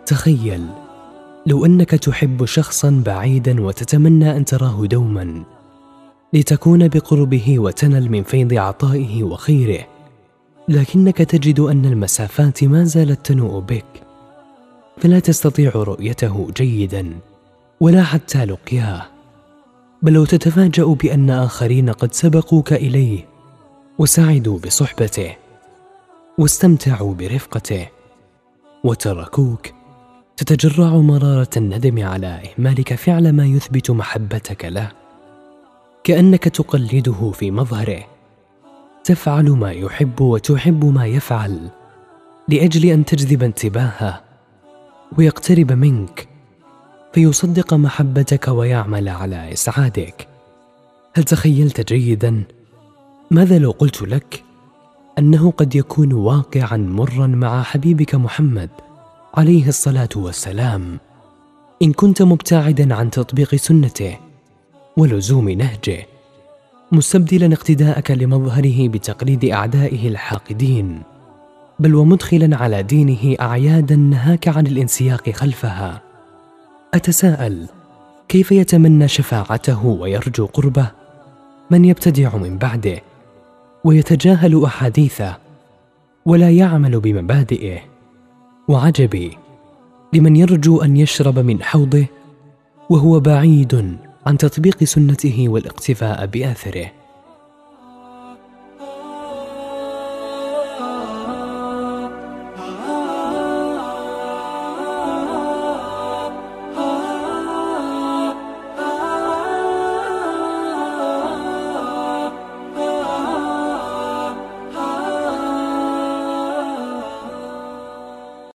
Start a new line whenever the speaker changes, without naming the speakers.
تخيل لو أنك تحب شخصا بعيدا وتتمنى أن تراه دوما لتكون بقربه وتنل من فيض عطائه وخيره، لكنك تجد أن المسافات ما زالت تنوء بك، فلا تستطيع رؤيته جيدا ولا حتى لقياه، بل لو تتفاجأ بأن آخرين قد سبقوك إليه وسعدوا بصحبته واستمتعوا برفقته وتركوك، تتجرع مرارة الندم على إهمالك فعل ما يثبت محبتك له، كأنك تقلده في مظهره، تفعل ما يحب وتحب ما يفعل لأجل أن تجذب انتباهه ويقترب منك فيصدق محبتك ويعمل على إسعادك. هل تخيلت جيدا ماذا لو قلت لك أنه قد يكون واقعا مرا مع حبيبك محمد عليه الصلاة والسلام إن كنت مبتعدا عن تطبيق سنته ولزوم نهجه، مستبدلا اقتداءك لمظهره بتقليد أعدائه الحاقدين، بل ومدخلا على دينه أعيادا نهاك عن الانسياق خلفها؟ أتساءل كيف يتمنى شفاعته ويرجو قربه من يبتدع من بعده ويتجاهل أحاديثه ولا يعمل بمبادئه؟ وعجبي لمن يرجو أن يشرب من حوضه وهو بعيد عن تطبيق سنته والاقتفاء بآثره.